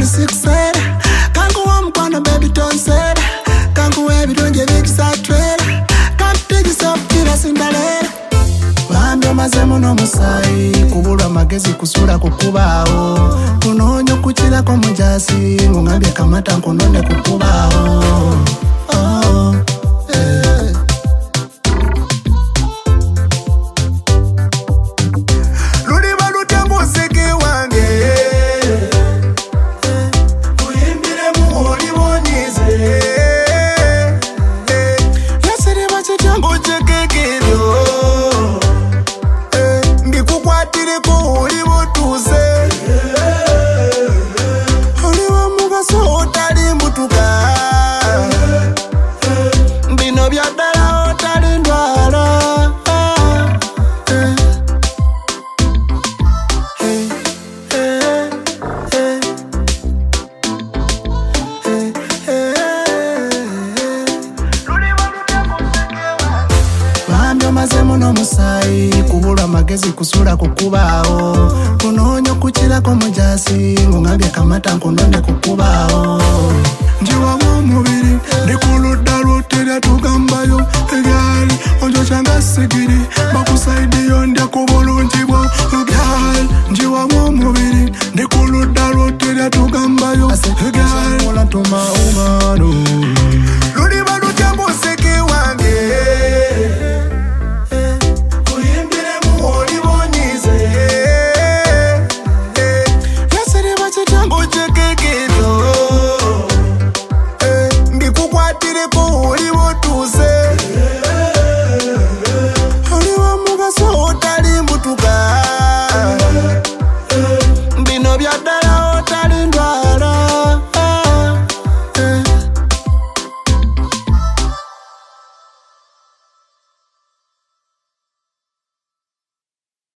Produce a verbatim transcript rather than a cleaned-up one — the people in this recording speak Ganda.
one six said kangu wa mkwano baby don't said kangu webi donje vikisa trailer can't take yourself kila simbalera bambyo mazemu no musai kubulwa magezi kusura kukubao kunonyo kuchira ko mujasi ngambye kamata nkononde kukubao oh eh ludi balute musiki wange kuyimbire mu oli bonize yasere bache tango chekekero ndikukwatire ko oli botuze oli wa mugaso otali mbutuka bino byadala otali ndwala bambyo mazemu no musai kubulwa magezi kusura kukubao kunonyo kuchira ko mujasi ngambye kamata nkononde kukubao njiwa mu mubiri ndikuludda lutera tugambayo ebyali ojo changa sigiri bakusaide